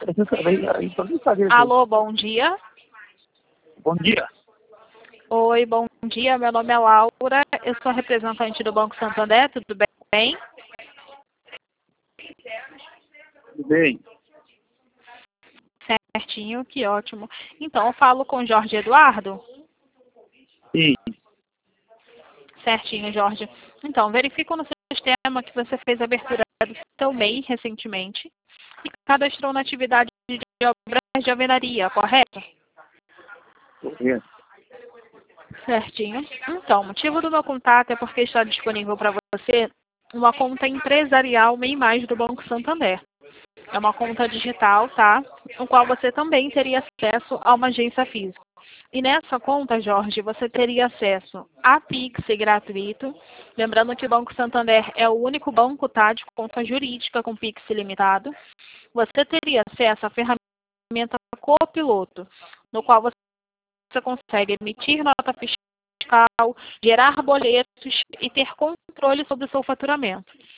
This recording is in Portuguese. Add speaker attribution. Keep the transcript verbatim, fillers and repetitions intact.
Speaker 1: Alô, bom dia.
Speaker 2: Bom dia.
Speaker 1: Oi, bom dia. Meu nome é Laura. Eu sou representante do Banco Santander. Tudo bem?
Speaker 2: Tudo bem?
Speaker 1: Certinho, que ótimo. Então, eu falo com o Jorge Eduardo?
Speaker 2: Sim.
Speaker 1: Certinho, Jorge. Então, verifico no sistema que você fez a abertura do seu M E I recentemente e cadastrou na atividade de obras de alvenaria, correto?
Speaker 2: Correto.
Speaker 1: Certinho. Então, o motivo do meu contato é porque está disponível para você uma conta empresarial M E I Mais do Banco Santander. É uma conta digital, tá? No qual você também teria acesso a uma agência física. E nessa conta, Jorge, você teria acesso a Pix gratuito. Lembrando que o Banco Santander é o único banco, tá, de conta jurídica com Pix ilimitado. Você teria acesso à ferramenta Copiloto, no qual você você consegue emitir nota fiscal, gerar boletos e ter controle sobre o seu faturamento.